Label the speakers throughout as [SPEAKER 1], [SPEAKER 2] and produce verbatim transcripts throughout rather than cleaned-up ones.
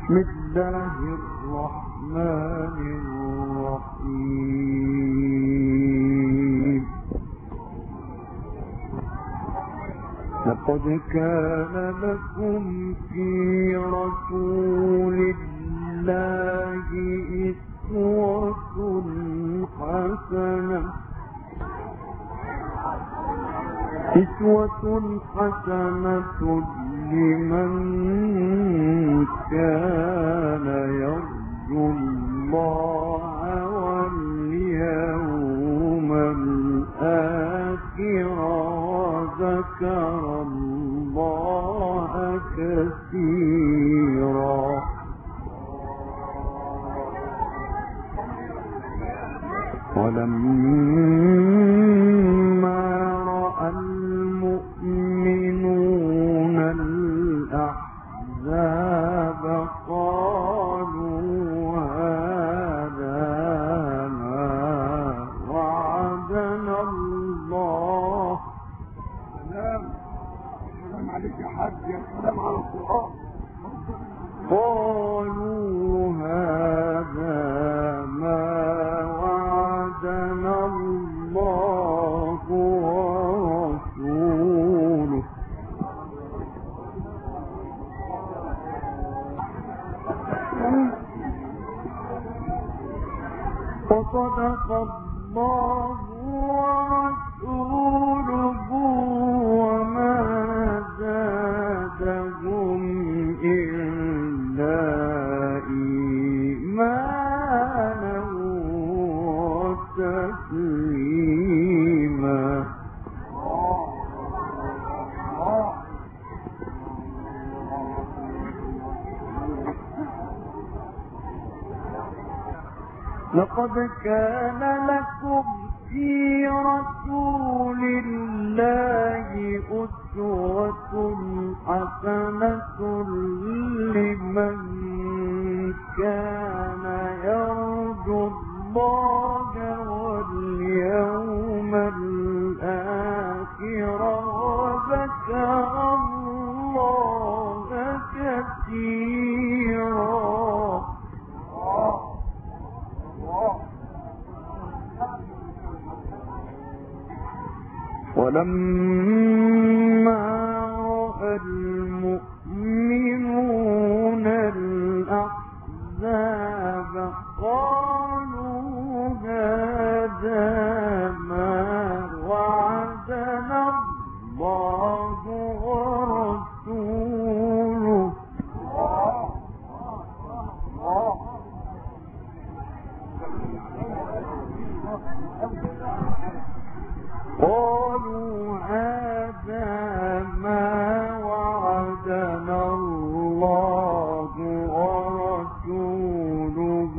[SPEAKER 1] بسم الله الرحمن الرحيم. لقد كان لكم في رسول الله أسوة حسنة أسوة حسنة لمن كان يرجو الله واليوم الآخر وذكر الله كثيرا. ولما رأى المؤمنون الأحزاب قالوا هذا ما وعدنا الله.
[SPEAKER 2] سلام سلام عليك يا حاج، يا سلام على القرآن.
[SPEAKER 1] قالوا هذا ما وعدنا الله ورسوله وصدق الله ورسوله وما زادهم إلا إيمانا وتسليما. لقد كان لكم في رسول الله أسوة حسنة لمن كان يرجو الله واليوم الآخر وذكر الله كثيرا. ولما رأى المؤمنون الأحزاب قالوا هذا ما وعدنا الله ورسوله قالوا هذا ما وعدنا الله ورسوله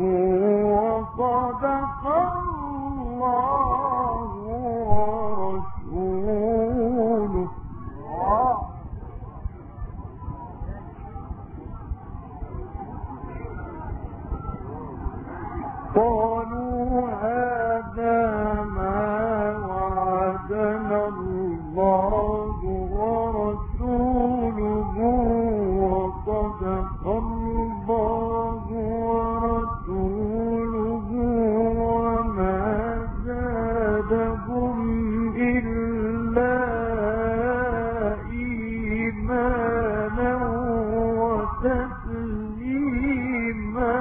[SPEAKER 1] وصدق الله ورسوله. قالوا هذا ما وعدنا الله ورسوله وصدق الله ورسوله وما زادهم إلا إيمانا وتسليما.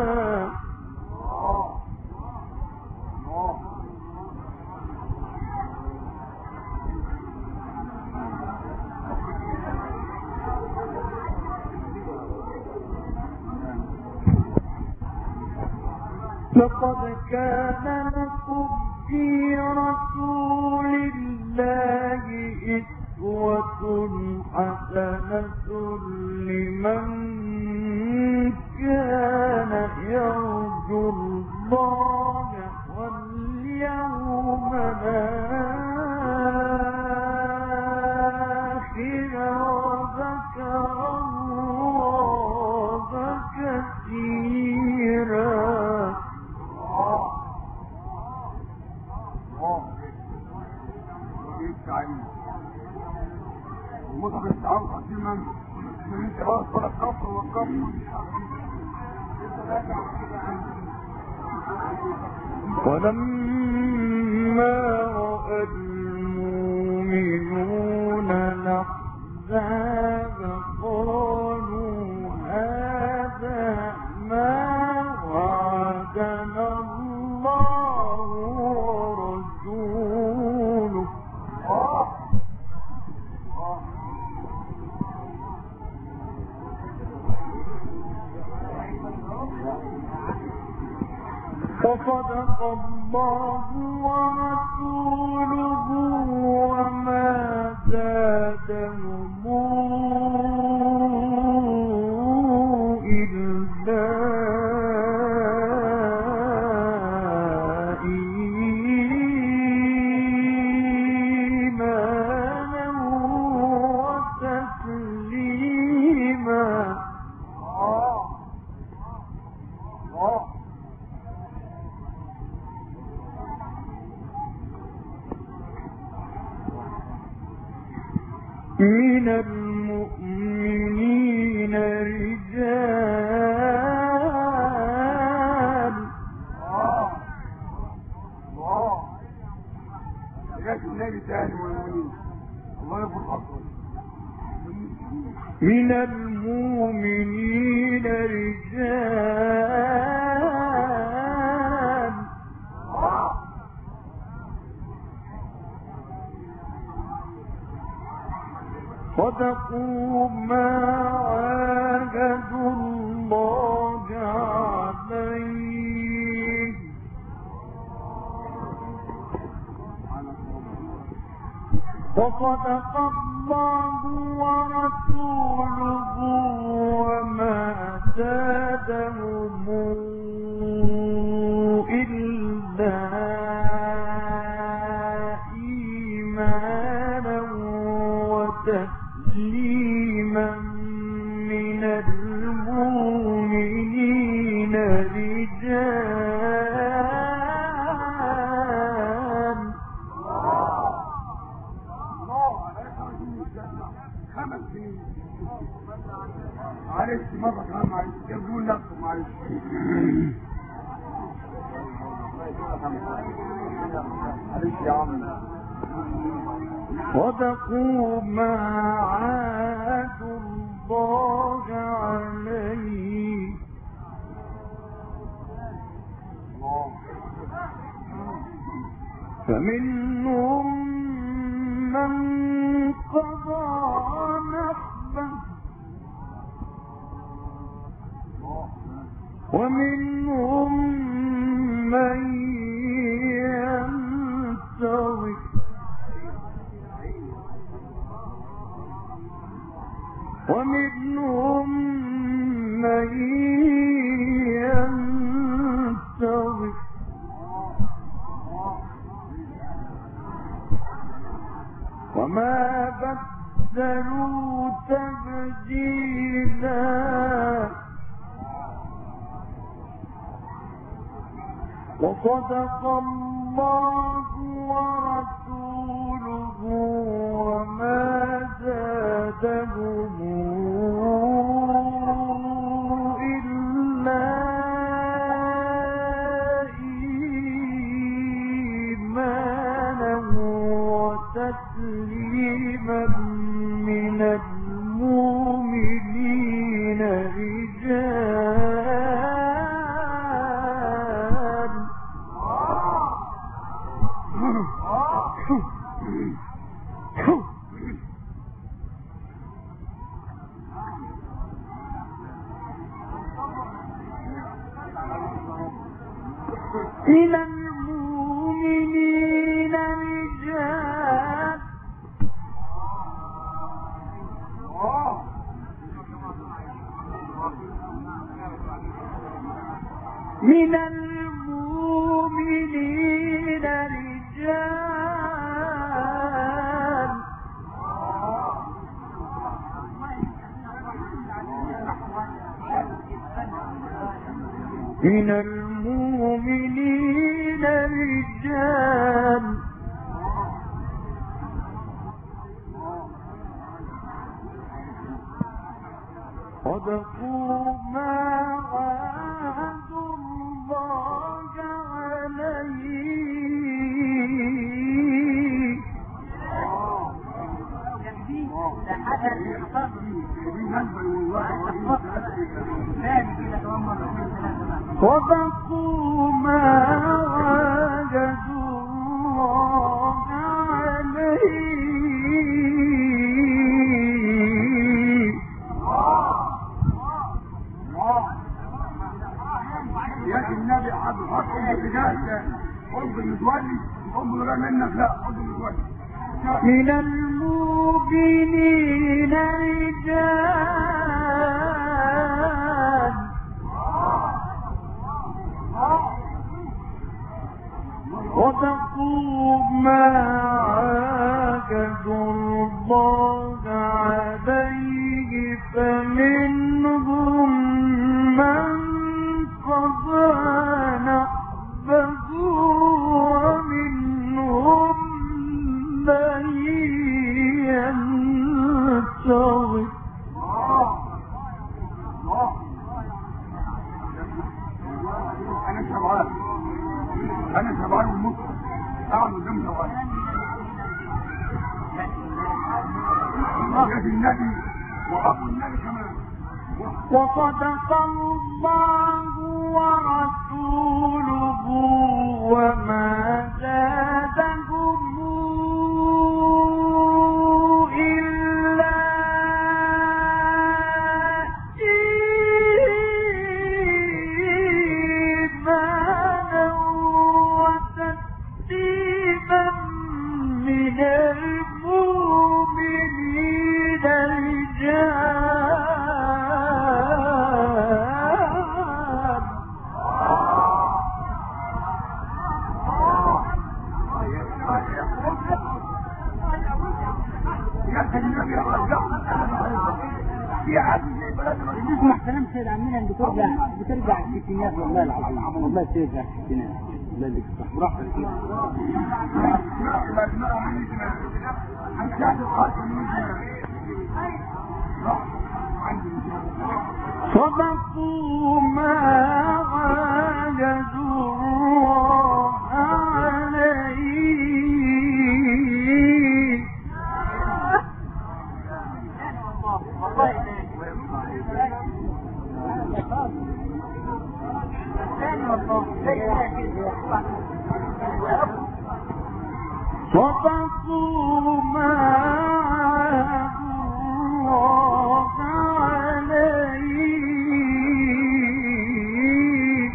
[SPEAKER 1] لقد كان لكم في رسول الله أسوة حسنة لمن كان يرجو الله واليوم الآخر وذكر الله كثيرا.
[SPEAKER 2] المصحف التعاون قديما من انت بقى صلاة كفر
[SPEAKER 1] ولما رأى المؤمنون الأحزاب قالوا هذا ما وعدنا الله ورسوله فصدق الله ورسوله وما زادهم إلا إيمانا وتسليما. من المؤمنين رجال من المؤمنين رجال صدقوا ما عاهدوا الله عليه وصدق الله ورسوله وما زادهم إلا إيمانا وتسليما من المؤمنين رجال.
[SPEAKER 2] خمس سنين معلش مرة كمان معلش يبدون نفسه معلش معلش يا عم.
[SPEAKER 1] صدقوا ما عاهدوا الله عليه فمنهم من قضى نحبه ومنهم من ينتظر ومنهم من ينتظر وما بدلوا تبديلا وصدق الله ورسوله وما زادهم إلا إيمانا وتسليما من المؤمنين رجال. من المؤمنين رجال من المؤمنين رجال من المؤمنين رجال صدقوا ما عاهدوا صدقوا ما عاهدوا الله عليه.
[SPEAKER 2] يا النبي حاضر حط الرجال قلب المتولي قلب غير منك لا قلب المتولي
[SPEAKER 1] من المؤمنين رجال صدقوا ما عاهدوا الله عليه فمنهم من قضى نحبه ومنهم من ينتظر.
[SPEAKER 2] انا شبعان انا شبعان المصر اقعد قدام شبعان يا النبي وابو النبي كمان.
[SPEAKER 1] وصدق الله ورسوله وما زادهم إلا إيمانا وتسليما من المؤمنين رجال.
[SPEAKER 3] اسمع كلام سيد عمنا بترجع بترجع الستينات والله العظيم والله ترجع الستينات لا لك صح براحتك
[SPEAKER 1] صدقوا ما عاهدوا الله عليه. صدقوا ما عاهدوا الله عليه.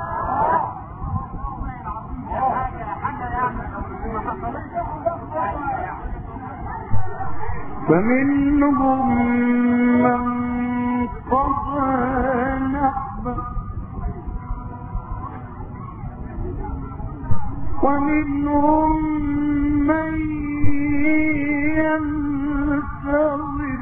[SPEAKER 1] فمنهم من قضى نحبه ومنهم من ينتظر.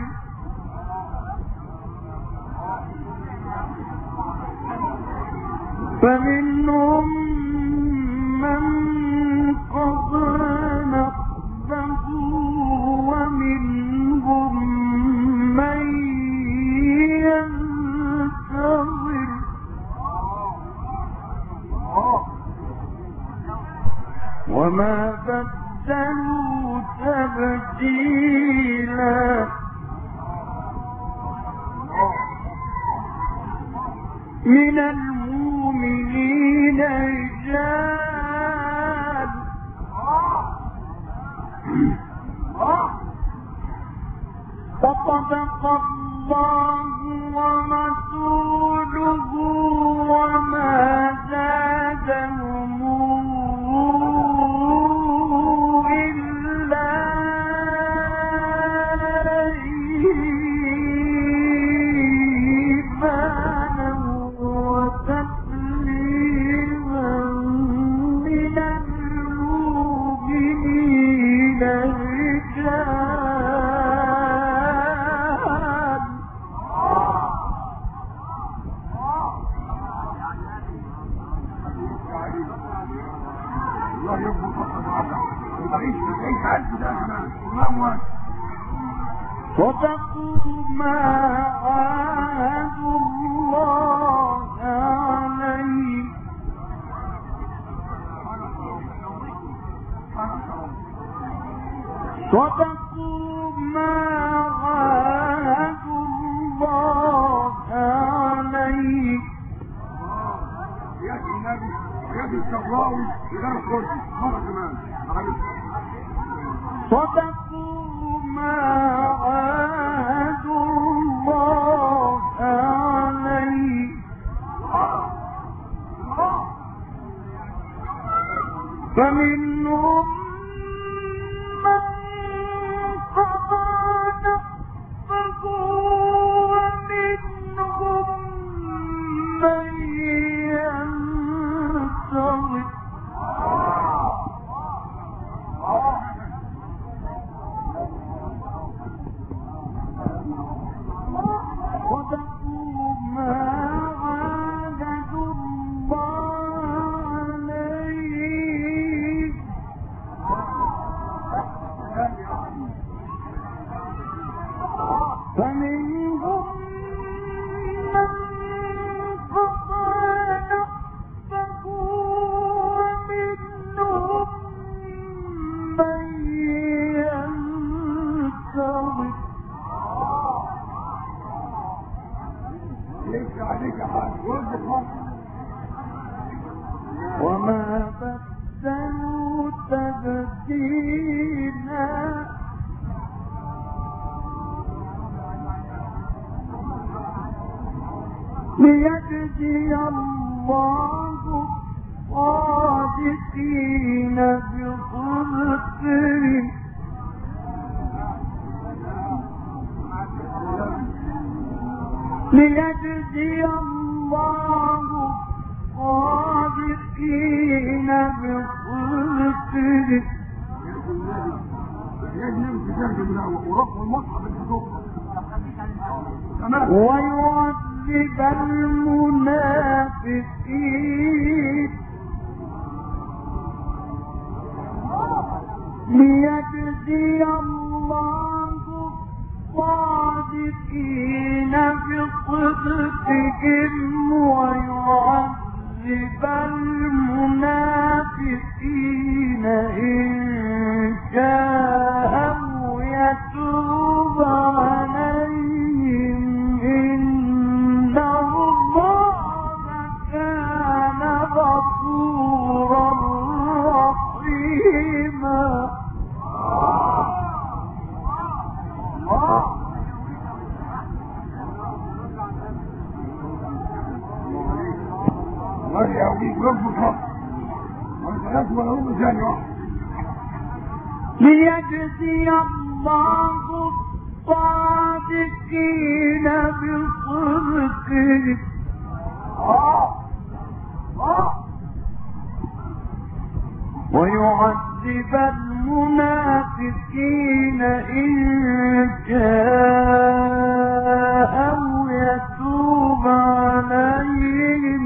[SPEAKER 1] فمنهم من قضى نحبه ومنهم من ينتظر. وما بدلوا تبديلا. من المؤمنين رجال فصدق الله ورسوله وما زادهم إلا إيمانا وتسليما من المؤمنين رجال.
[SPEAKER 2] الله يرضى تعيش تعيش عز ده الله
[SPEAKER 1] صدقوا ما عاهدوا الله عليه. صدقوا ما عاهدوا الله عليه.
[SPEAKER 2] النبي وحياة الشبراوي غير الخرج مرة كمان
[SPEAKER 1] صدقوا ما عاهدوا الله عليه فمنهم من قضى نحبه ومنهم من ينتظر صدقوا ما عاهدوا الله عليه فمنهم من قضى نحبه ومنهم من ينتظر
[SPEAKER 2] ليس عليك حاجة وردك مصر
[SPEAKER 1] وما بدلوا تبديلا ليجزي الله الصادقين بصدقهم ليجزي الله الصادقين بصدقهم
[SPEAKER 2] يجب تجرب ورفع المصحف الحقوق
[SPEAKER 1] ويعذب المنافقين ليجزي الله الصادقين بصدقهم ويعذب المنافقين إن شاء أو يتوب عليهم إن الله كان غفورا رحيما
[SPEAKER 2] الله يعويك ربك حق وانت نسوى لهم ثاني واحد
[SPEAKER 1] ليجزي الله الصادقين بصدقهم ويعذب المنافقين إن شاء أو يتوب عليهم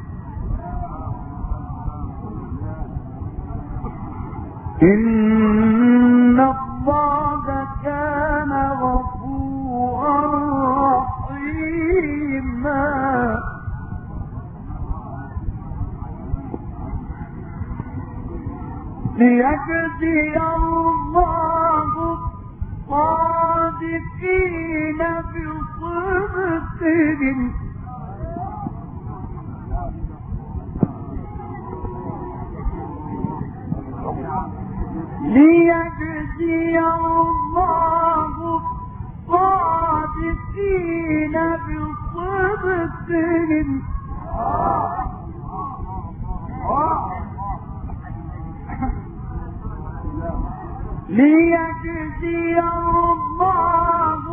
[SPEAKER 1] إن الله كان غفورا رحيما ليجزي الله الصادقين بصدقهم ليجزي الله الصادقين بصدقهم ليجزي الله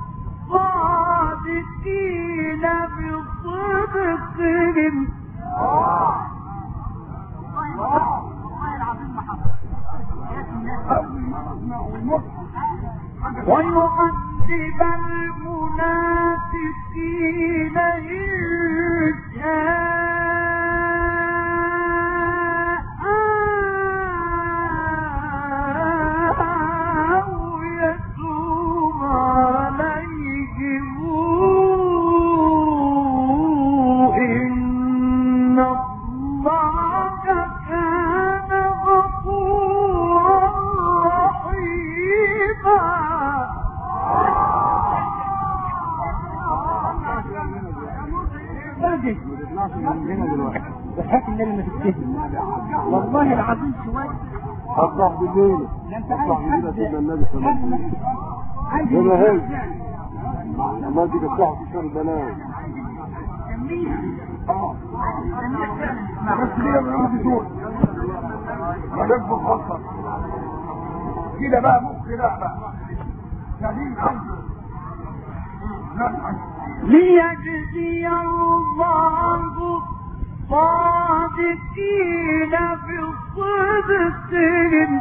[SPEAKER 1] الصادقين بصدقهم ويعذب المنافقين إن شاء أو يتوب عليهم إن الله كان غفورا رحيما
[SPEAKER 3] فرجك بحيث النبي ما تكتفي والله العظيم شوية
[SPEAKER 2] اطلع بالليل
[SPEAKER 3] لا انت عايز حد
[SPEAKER 2] النبي صلى الله عليه وسلم
[SPEAKER 3] عايز
[SPEAKER 2] هنا هي
[SPEAKER 3] يعني
[SPEAKER 2] ما دي بتاع في شهر البنات بس ليه ما بدي دول ما نكبر خلصة كده بقى ممكن لا بقى سليم عنده
[SPEAKER 1] ليجزي الله الصادقين في صدقهم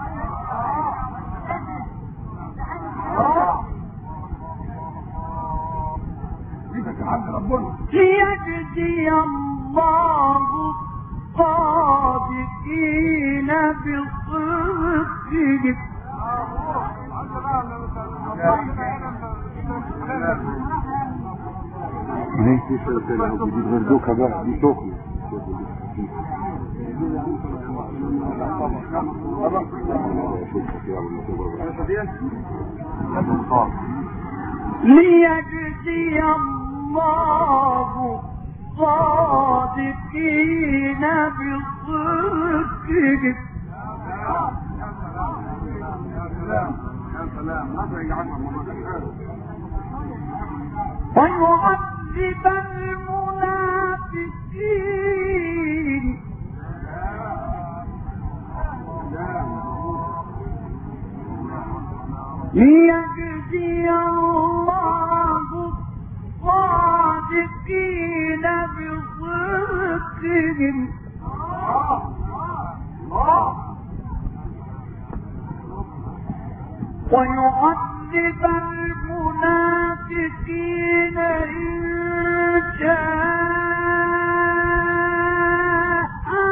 [SPEAKER 1] ليجزي الله الصادقين بصدقهم
[SPEAKER 2] ليه في شيء تاني دي غردوكة بقى دي سخنة
[SPEAKER 1] ليجزي الله الصادقين بصدقهم ويعذب المنافقين ليجزي الله الصادقين بصدقهم ويعذب المنافقين إن شاء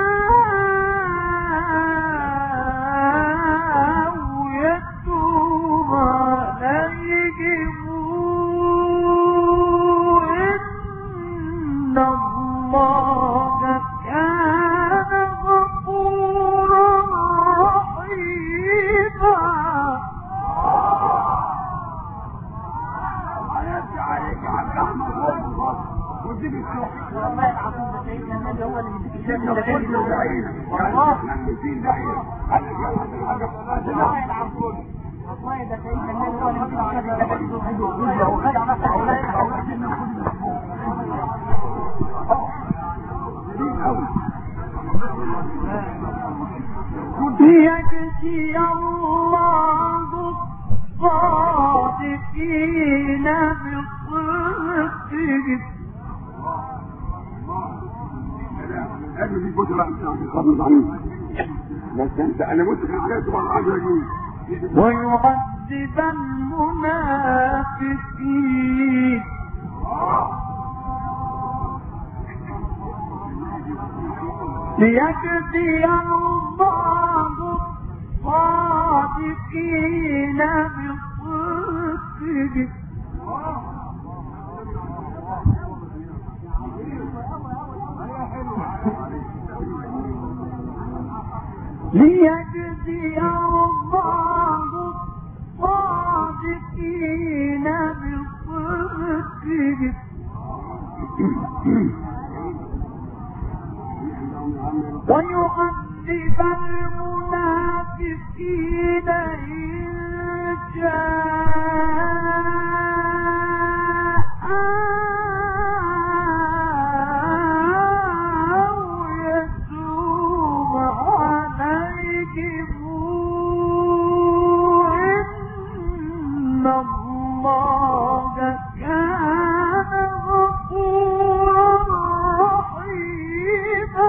[SPEAKER 1] أو يتوب عليهم إن الله كان غفورا رحيما والله العظيم ده سيدنا النبي هو اللي بيديك الشام اللي غير والله والله العظيم والله ده سيدنا النبي هو اللي بيديك ليجزي الله الصادقين بصدقهم
[SPEAKER 2] هذه دي كتب خالص عليك بس انت انا مت في الحياه طبعا عايز اجيب
[SPEAKER 1] ويعذب المنافقين ليجزي الله الصادقين بصدقهم ليجزي الله الصادقين بصدقهم ويعذب المنافقين إن شاء أو يتوب عليهم إن الله كان غفورا رحيما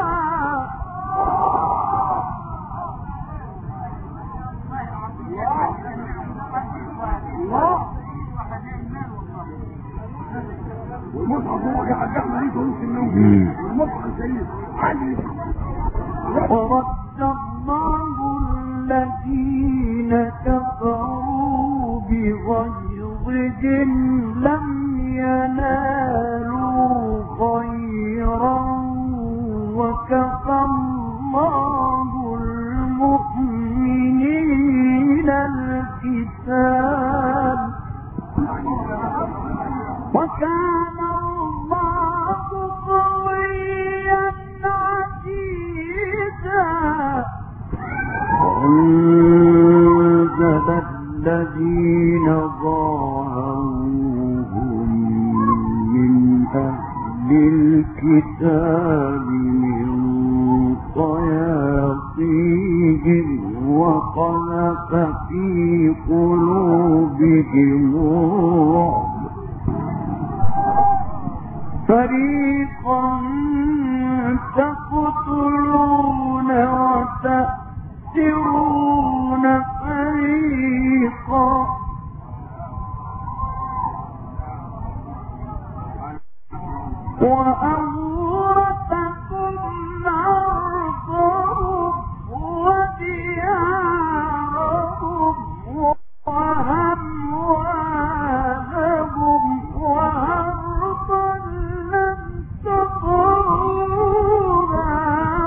[SPEAKER 2] والمصحف هو قاعد يعمل ايه نص النوم والمصحف شريف حاجه
[SPEAKER 1] ورد الله الذين كفروا بغيظهم لم ينالوا خيرا وكفى الله المؤمنين القتال وكان الله
[SPEAKER 4] الكتاب من صياصيهم وقذف في قلوبهم الرعب فريقا تقتلون وتأسرون فريقا وأورثكم أرضهم وديارهم وأموالهم وأرضا لم تطروها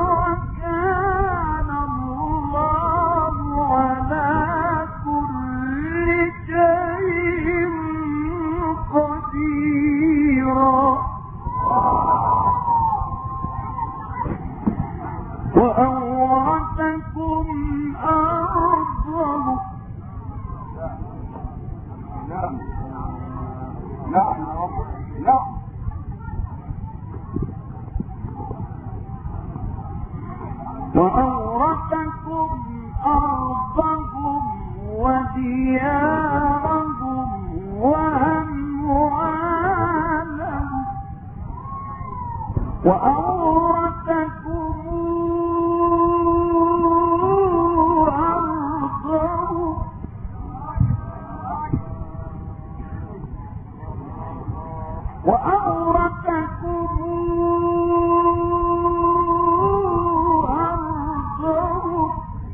[SPEAKER 4] وكان الله على كل شيء قديرا وأورثكم أرضهم
[SPEAKER 2] نعم نعم نعم
[SPEAKER 4] وأورثكم أرضهم وديارهم وأموالهم وأورثكم أرضهم وأورثكم أرضهم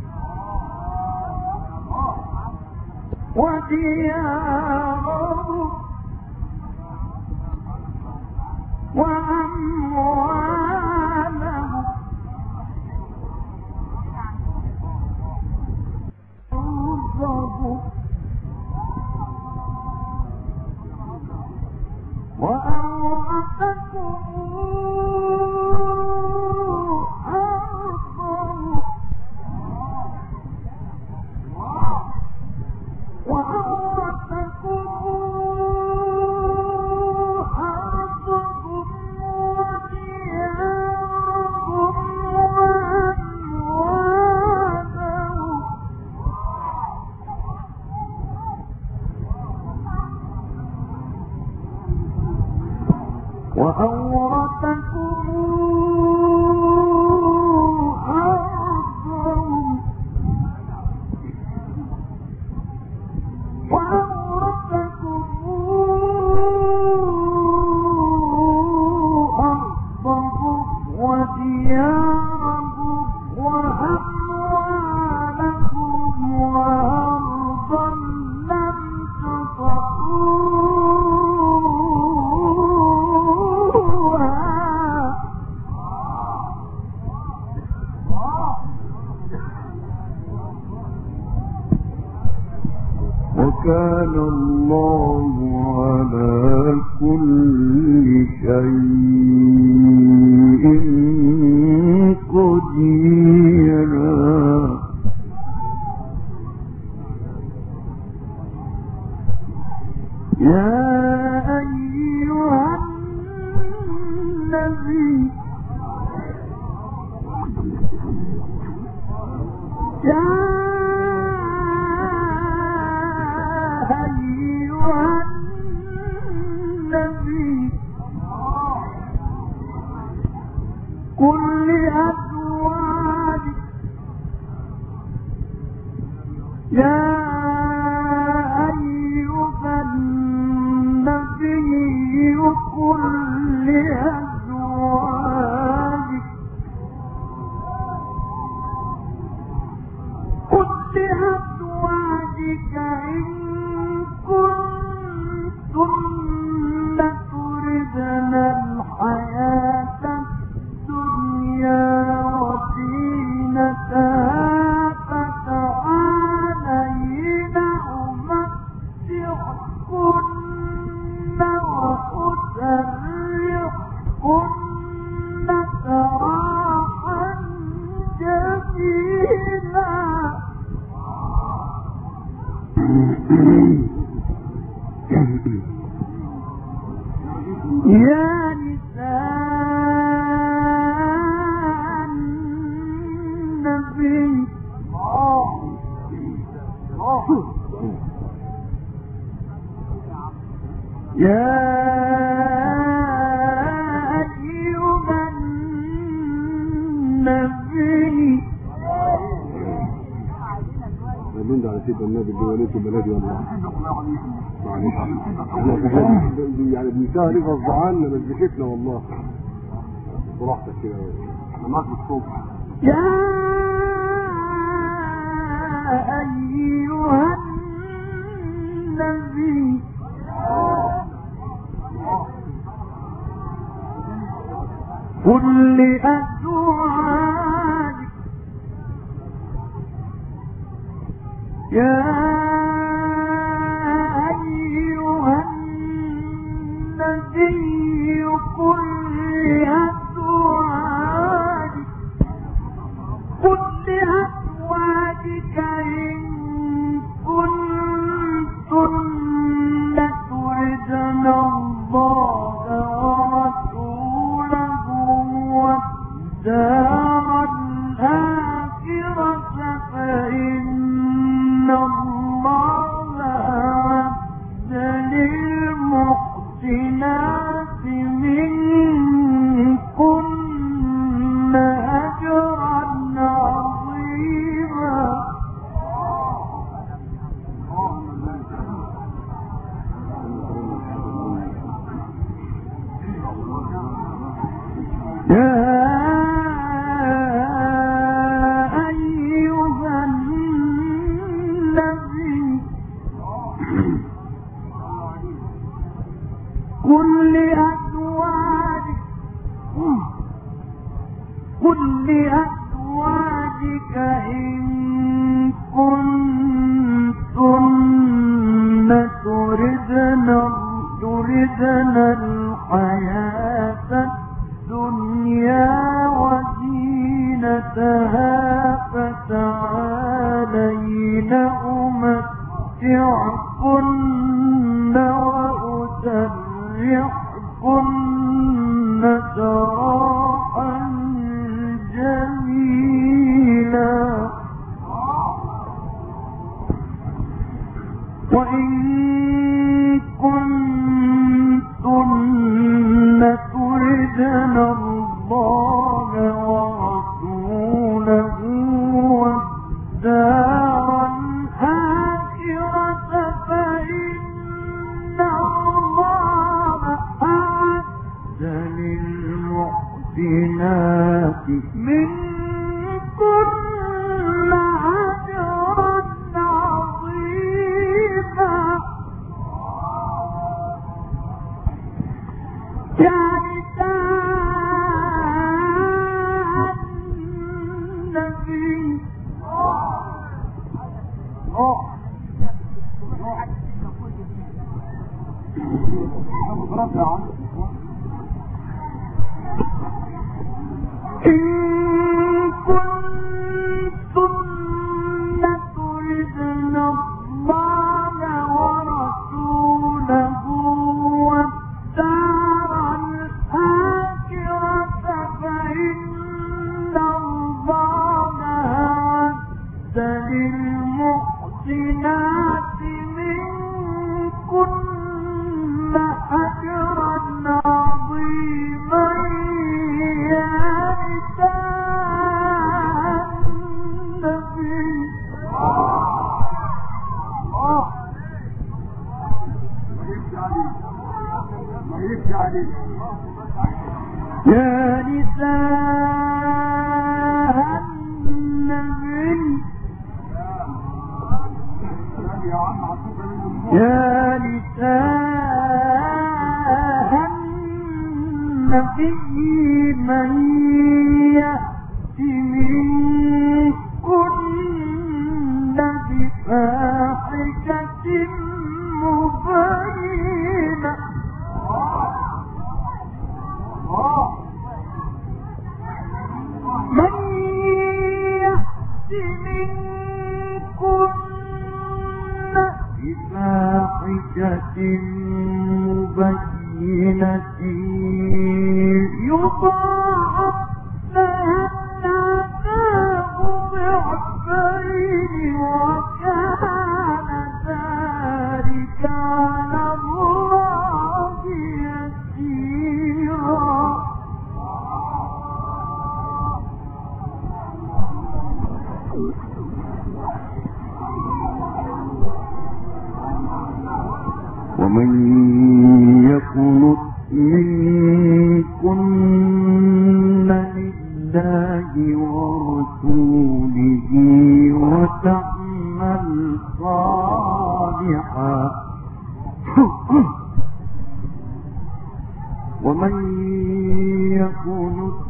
[SPEAKER 4] وديارهم وأموالهم أرضهم وأورثكم أرضهم وأورثكم أرضهم وديارهم وأموالهم وأورثكم أرضهم وأورثكم أرضهم وديارهم وأموالهم وأرضا لم تطئوها وكان الله على كل شيء قديرا يا أيها النبي يا أيها النبي قل لأزواجك يا أيها النبي قل لأزواجك قل لأزواجك إن كنتن تردن الحياة الدنيا وزينتها فتعالين أمتعكن وأسرحكن سراحا جميلا يا نساء يا أيها النبي
[SPEAKER 5] من ده على سيدنا النبي الجوالات وبلادي والله معلش احنا في حاجة يعني بنسهل غصب عنا بس بشكلنا والله براحتك كده احنا معاك بالصبح
[SPEAKER 4] يا أيها النبي قل لأزواجك يا أيها النبي قل لأزواجك قل لأزواجك إن كنتن تردن الله ورسوله والدار الآخرة فإن الله أعد للمحسنات منكن أجرا عظيما. يا أيها النبي قل لأزواجك قل لأزواجك إن كنتن تردن تردن الحياة الدنيا وزينتها فتعالين أمتعكن وأسرحكن سراحا جميلا. وإن كنتن تردن الله ورسوله والدار الآخرة فإن الله أعد للمحسنات منكن أجرا عظيما. يا نساء النبي إن كنتن تردن الله ورسوله والدار الآخرة فإن الله أعد للمحسنات منكن أجرا عظيما. يا نساء النبي يا نساء النبي يا نساء النبي من يأت منكن بفاحشة مبينة من يأت منكن بفاحشة مبينة يضاعف لها العذاب ضعفين وكان ذلك على الله ومن يقنط منكن لله ورسوله وتعمل صالحا ومن يقنط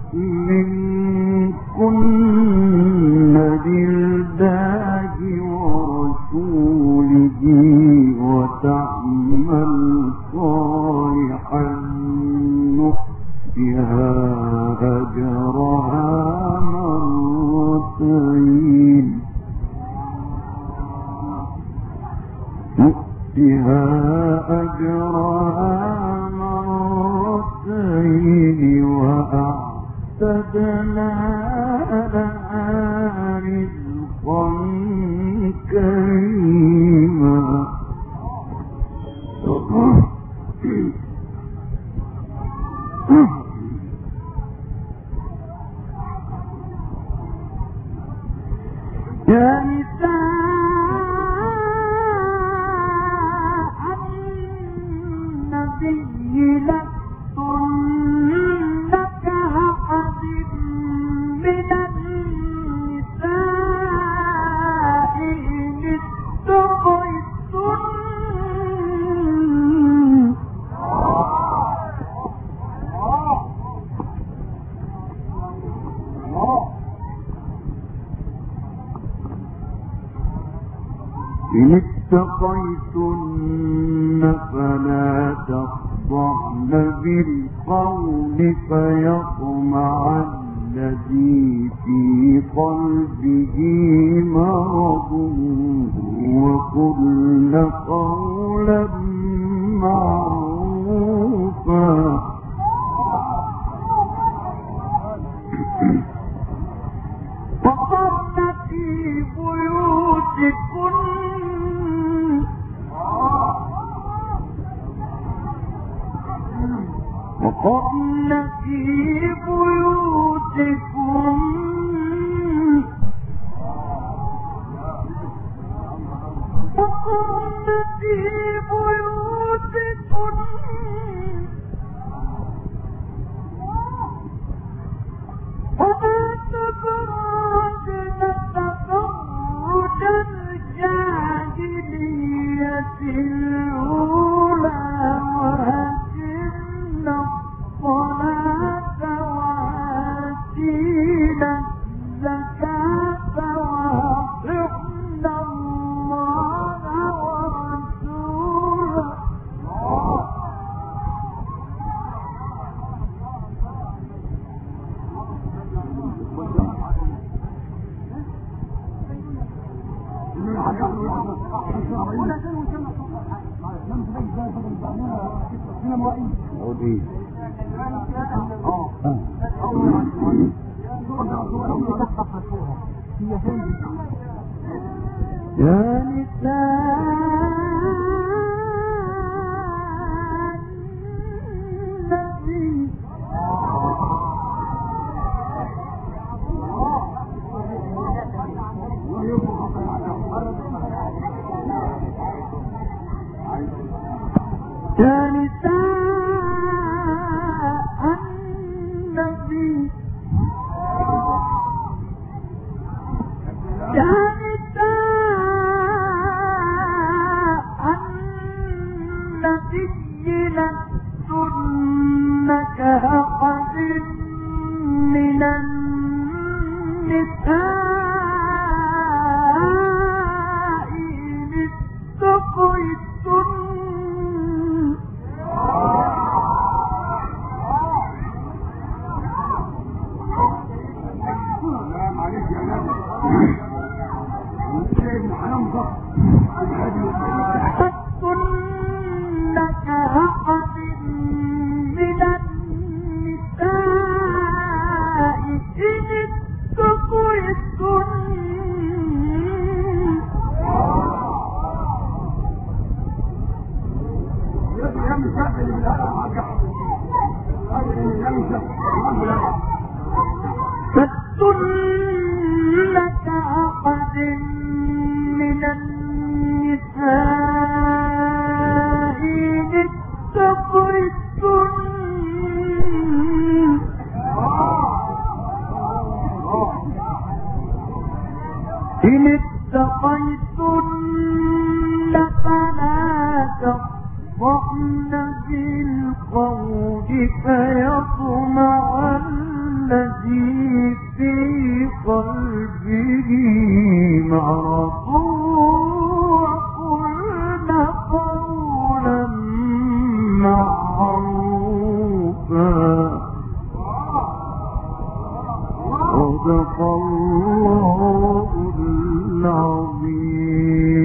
[SPEAKER 4] منكن لله ورسوله وتعمل صالحا نؤتها أجرها مرتين نؤتها أجرها مرتين وأعتدنا لها رزقا كريما. يا نساء النبي لستن كأحد من النساء إن اتقيتن إن اتقيتن فلا تخضعن بالقول فيطمع الذي في قلبه مرض وقلن قولا معروفا. وقرن في بيوتكن وقرن في بيوتكن وقرن في بيوتكن ولا تبرجن تبرج الجاهلية الأولى وأقمنا الصلاة وآتينا الزكاة وأطعنا الله ورسوله. يا نساء النبي يا نساء النبي يا نساء النبي لستن كأحد من النساء إن اتقيتن لستن كأحد من النساء إن اتقيتن لستن كأحد إن اتقيتن فلا تخضعن بالقول فيطمع الذي في قلبه مرض وقلن قولا معروفا. صدق الله العظيم.